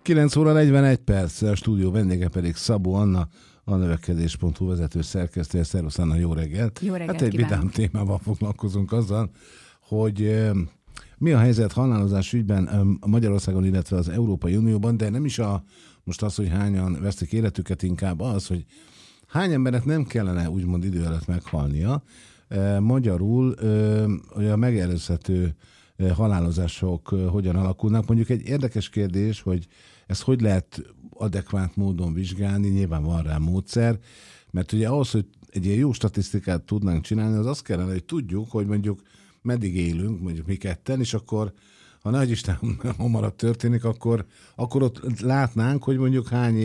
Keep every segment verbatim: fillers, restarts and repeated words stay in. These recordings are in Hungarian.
kilenc óra negyvenegy perc, a stúdió vendége pedig Szabó Anna, a növekedés pont hu vezető szerkesztője. Szervusz Anna, jó reggelt! Jó reggelt, hát egy kívánok. vidám témával foglalkozunk azzal, hogy mi a helyzet halálozás ügyben Magyarországon, illetve az Európai Unióban, de nem is a, most az, hogy hányan veszik életüket, inkább az, hogy hány embernek nem kellene úgymond idő előtt meghalnia. Magyarul, hogy a megelőzhető halálozások hogyan alakulnak. Mondjuk egy érdekes kérdés, hogy ezt hogy lehet adekvát módon vizsgálni, nyilván van rá módszer, mert ugye ahhoz, hogy egy ilyen jó statisztikát tudnánk csinálni, az azt kellene, hogy tudjuk, hogy mondjuk meddig élünk, mondjuk mi ketten, és akkor, ha nagy Isten hamarabb történik, akkor, akkor ott látnánk, hogy mondjuk hány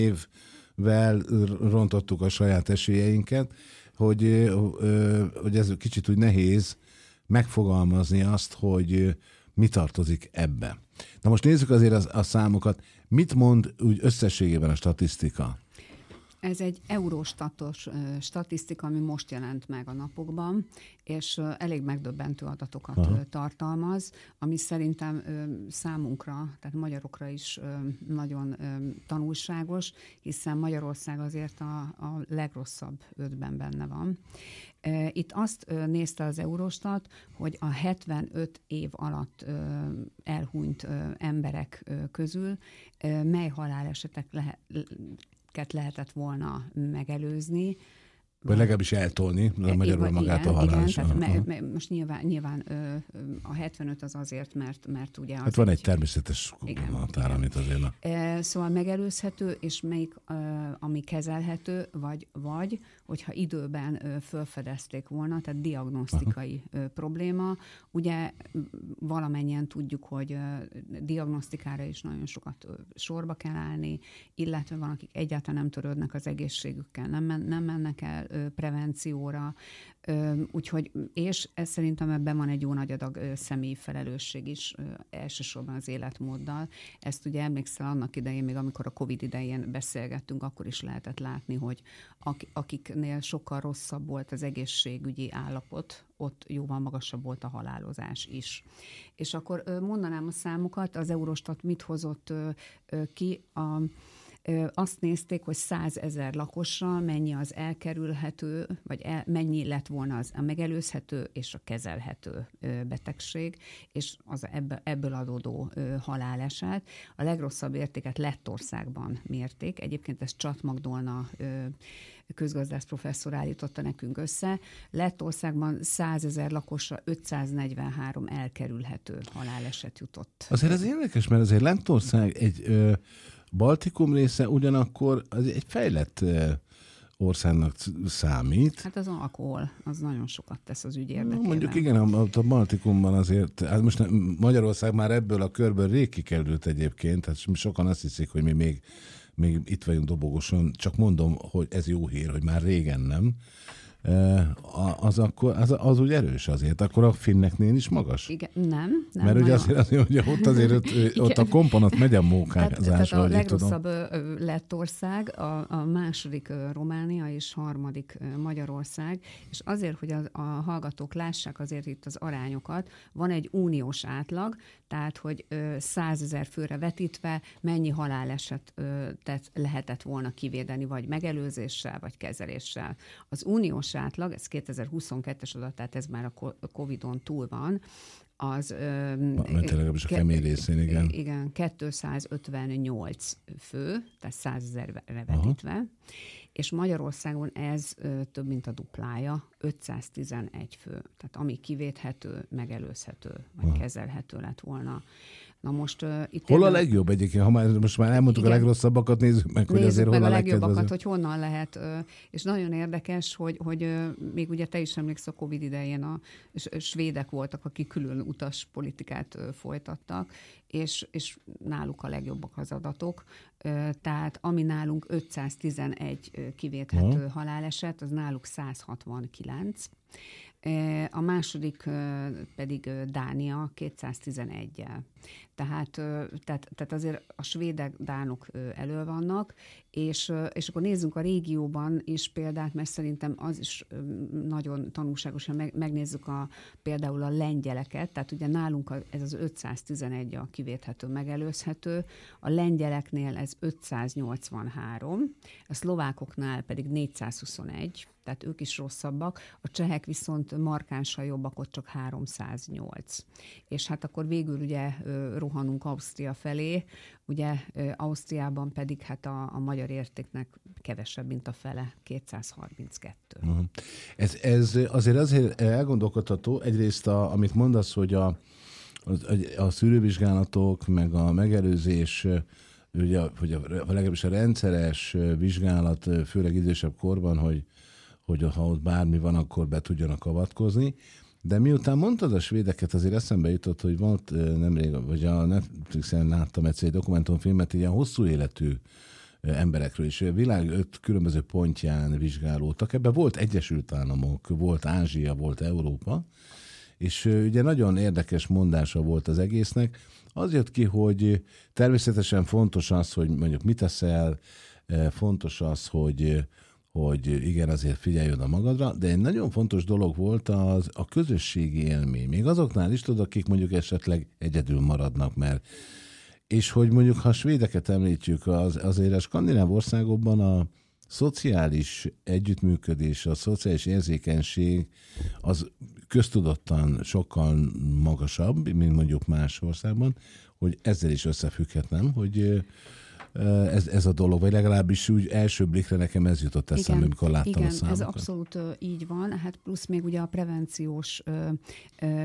évvel rontottuk a saját esélyeinket, hogy, hogy ez kicsit úgy nehéz megfogalmazni azt, hogy mi tartozik ebbe. Na most nézzük azért a, a számokat. Mit mond úgy összességében a statisztika? Ez egy Eurostatos statisztika, ami most jelent meg a napokban, és elég megdöbbentő adatokat Aha. tartalmaz, ami szerintem számunkra, tehát magyarokra is nagyon tanulságos, hiszen Magyarország azért a, a legrosszabb ötben benne van. Itt azt nézte az Eurostat, hogy a hetvenöt év alatt elhunyt emberek közül mely halálesetek lehet, lehetett volna megelőzni. Vagy legalábbis eltolni, magyarul magát a halálos. Igen, tehát me, me, most nyilván, nyilván ö, a hetvenöt az azért, mert, mert ugye... Az hát van egy, egy természetes határ, amit azért... Na. Szóval megelőzhető, és melyik, ami kezelhető, vagy, vagy hogyha időben felfedezték volna, tehát diagnosztikai Aha. probléma. Ugye valamennyien tudjuk, hogy diagnosztikára is nagyon sokat sorba kell állni, illetve van, akik egyáltalán nem törődnek az egészségükkel, nem, men, nem mennek el prevencióra, úgyhogy, és ez szerintem ebben van egy jó nagy adag személyi felelősség is, elsősorban az életmóddal. Ezt ugye emlékszel annak idején, még amikor a Covid idején beszélgettünk, akkor is lehetett látni, hogy akiknél sokkal rosszabb volt az egészségügyi állapot, ott jóval magasabb volt a halálozás is. És akkor mondanám a számokat, az Eurostat mit hozott ki a azt nézték, hogy százezer lakosra mennyi az elkerülhető, vagy el, mennyi lett volna az a megelőzhető és a kezelhető betegség, és az ebből adódó haláleset. A legrosszabb értéket Lettországban mérték. Egyébként ezt Csat Magdolna közgazdász professzor állította nekünk össze. Lettországban százezer lakosra ötszáznegyvenhárom elkerülhető haláleset jutott. Azért ez érdekes, mert azért Lettország egy... Ö... Baltikum része ugyanakkor az egy fejlett országnak számít. Hát az alkohol, az nagyon sokat tesz az ügy érdekében. Mondjuk igen, a, a Baltikumban azért, hát most Magyarország már ebből a körből rég kikerült egyébként, hát sokan azt hiszik, hogy mi még, még itt vagyunk dobogosan, csak mondom, hogy ez jó hír, hogy már régen nem. Az, akkor, az, az úgy erős azért, akkor a finneknél is magas? Igen, nem. nem Mert ugye azért, azért, hogy ott azért ott, ott a komponat megy a mókázásra. Tehát, tehát a legrosszabb Lettország, a, a második Románia és harmadik Magyarország, és azért, hogy a, a hallgatók lássák azért itt az arányokat, van egy uniós átlag, tehát, hogy százezer főre vetítve mennyi haláleset lehetett volna kivédeni, vagy megelőzéssel, vagy kezeléssel. Az uniós átlag, ez kétezer-huszonkettes adat, tehát ez már a Covidon túl van, az... Mert legalábbis a kemény részén, igen. Igen, kétszázötvennyolc fő, tehát százezerre vetítve, Aha. és Magyarországon ez több, mint a duplája, ötszáztizenegy fő. Tehát ami kivédhető, megelőzhető, vagy Aha. kezelhető lett volna. Na most uh, itt... Hol a legjobb egyébként? Ha már, most már elmondtuk igen. a legrosszabbat, nézzük meg, hogy nézzük azért meg hol a, a legjobbakat, legkedvező. hogy honnan lehet. És nagyon érdekes, hogy, hogy még ugye te is emlékszel, a Covid idején a svédek voltak, akik külön utas politikát folytattak, és, és náluk a legjobbak az adatok. Tehát ami nálunk ötszáztizenegy kivédhető ha. haláleset, az náluk száz hatvankilenc. A második pedig Dánia kétszáztizeneggyel. Tehát, tehát, tehát azért a svédek, dánok elő vannak, és, és akkor nézzünk a régióban is példát, mert szerintem az is nagyon tanulságosan meg, megnézzük a, például a lengyeleket, tehát ugye nálunk a, ez az ötszáztizenegy a kivéthető, megelőzhető, a lengyeleknél ez ötszáznyolcvanhárom, a szlovákoknál pedig négyszázhuszonegy, tehát ők is rosszabbak, a csehek viszont markánsan jobbak, ott csak háromszáznyolc. És hát akkor végül ugye rohanunk Ausztria felé, ugye Ausztriában pedig hát a, a magyar értéknek kevesebb, mint a fele, kétszázharminckettő. Uh-huh. Ez, ez azért azért elgondolkodható, egyrészt a, amit mondasz, hogy a, a, a szűrővizsgálatok, meg a megelőzés, ugye, hogy a, legalábbis a rendszeres vizsgálat, főleg idősebb korban, hogy, hogy ha ott bármi van, akkor be tudjanak avatkozni. De miután mondtad a svédeket, azért eszembe jutott, hogy volt nemrég, vagy a Netflixen láttam egyszer egy dokumentumfilmet, ilyen hosszú életű emberekről is. A világ öt különböző pontján vizsgálódtak. Ebben volt Egyesült Államok, volt Ázsia, volt Európa, és ugye nagyon érdekes mondása volt az egésznek. Az jött ki, hogy természetesen fontos az, hogy mondjuk mit teszel, fontos az, hogy hogy igen, azért figyelj oda magadra, de egy nagyon fontos dolog volt az, a közösségi élmény. Még azoknál is tudod, akik mondjuk esetleg egyedül maradnak, mert és hogy mondjuk, ha a svédeket említjük, az, azért a skandináv országokban a szociális együttműködés, a szociális érzékenység az köztudottan sokkal magasabb, mint mondjuk más országban, hogy ezzel is összefügghet, nem? Hogy Ez, ez a dolog, vagy legalábbis úgy első blikre nekem ez jutott eszembe, igen, amikor láttam igen, a számokat. Igen, ez abszolút uh, így van, hát plusz még ugye a prevenciós uh, uh,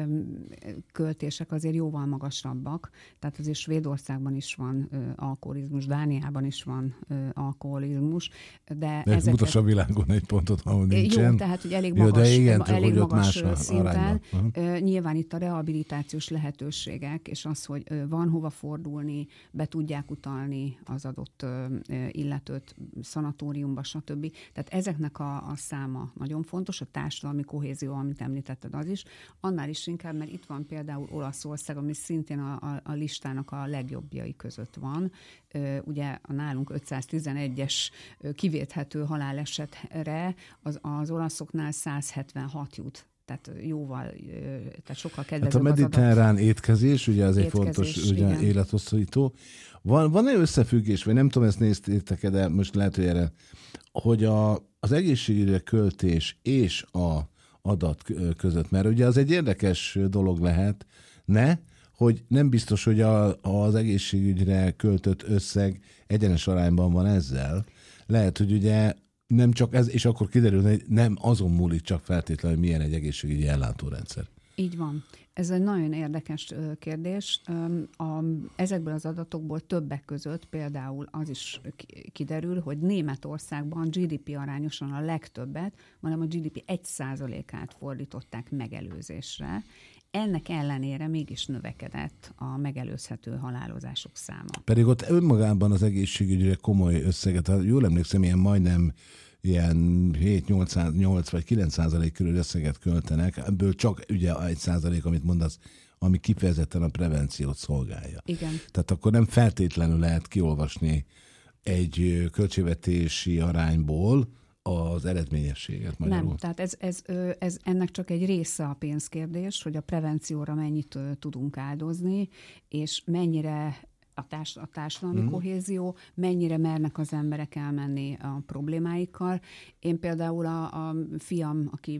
költések azért jóval magasabbak, tehát azért Svédországban is van uh, alkoholizmus, Dániában is van uh, alkoholizmus, de, de ezeket... Mutass a világon egy pontot, ahol nincsen. Jó, tehát hogy elég magas, Jó, igen, elég hogy magas szinten. Uh-huh. Nyilván itt a rehabilitációs lehetőségek, és az, hogy uh, van hova fordulni, be tudják utalni az adott illetőt szanatóriumba, stb. Tehát ezeknek a, a száma nagyon fontos, a társadalmi kohézió, amit említetted, az is. Annál is inkább, mert itt van például Olaszország, ami szintén a, a, a listának a legjobbjai között van. Ugye a nálunk ötszáztizenegyes kivéthető halálesetre az, az olaszoknál száz hetvenhat jut. Tehát jóval, tehát sokkal kedvezőbb. Hát a mediterrán étkezés, ugye az egy fontos ugye, élethosszító. Van, van-e összefüggés, vagy nem tudom, ezt néztétek, de most lehet, hogy erre, hogy a, az egészségügyre költés és a adat között, mert ugye az egy érdekes dolog lehet, ne, hogy nem biztos, hogy a, az egészségügyre költött összeg egyenes arányban van ezzel. Lehet, hogy ugye nem csak ez, és akkor kiderül, hogy nem azon múlik csak feltétlenül, hogy milyen egy egészségügyi ellátórendszer. Így van. Ez egy nagyon érdekes kérdés. A, ezekből az adatokból többek között például az is kiderül, hogy Németországban gé dé pé arányosan a legtöbbet, hanem a gé dé pé egy százalékát fordították megelőzésre. Ennek ellenére mégis növekedett a megelőzhető halálozások száma. Pedig ott önmagában az egészségügyre komoly összeget, jól emlékszem, ilyen majdnem ilyen hét-nyolc vagy kilenc százalék körül összeget költenek, ebből csak ugye egy százalék, amit mondasz, ami kifejezetten a prevenciót szolgálja. Igen. Tehát akkor nem feltétlenül lehet kiolvasni egy költségvetési arányból az eredményességet magyarul. Nem, tehát ez, ez, ez ennek csak egy része a pénzkérdés, hogy a prevencióra mennyit tudunk áldozni, és mennyire a, társ, a társadalmi hmm. kohézió, mennyire mernek az emberek elmenni a problémáikkal. Én például a, a fiam, aki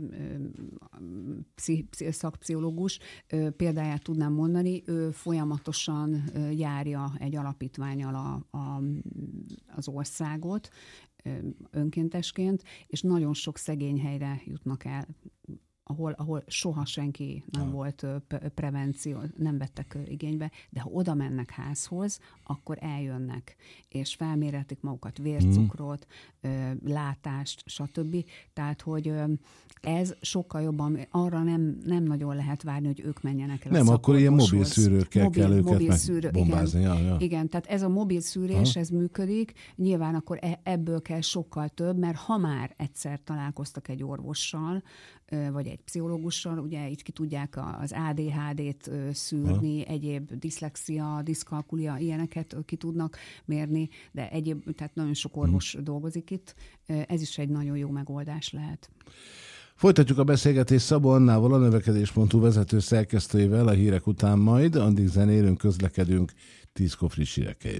pszi, szakpszichológus, példáját tudnám mondani, ő folyamatosan járja egy alapítvánnyal a, a, az országot, önkéntesként, és nagyon sok szegény helyre jutnak el, ahol, ahol soha senki nem ja. volt prevenció, nem vettek igénybe, de ha oda mennek házhoz, akkor eljönnek, és felméretik magukat, vércukrot, mm. látást, stb. Tehát, hogy ez sokkal jobban, arra nem, nem nagyon lehet várni, hogy ők menjenek el. Nem, a akkor ilyen mobil szűrőkkel mobil, kell őket mobil szűrő, megbombázni. Igen, ja, ja. igen, tehát ez a mobil szűrés, Aha. ez működik, nyilván akkor ebből kell sokkal több, mert ha már egyszer találkoztak egy orvossal, vagy egy egy pszichológussal, ugye így ki tudják az á dé há dét szűrni, ha. egyéb diszlexia, diszkalkulia, ilyeneket ki tudnak mérni, de egyéb, tehát nagyon sok orvos hmm. dolgozik itt. Ez is egy nagyon jó megoldás lehet. Folytatjuk a beszélgetést Szabó Annával, a növekedés pont hu vezető szerkesztőjével a hírek után majd, addig zenélünk, közlekedünk, tízkor friss hírekkel.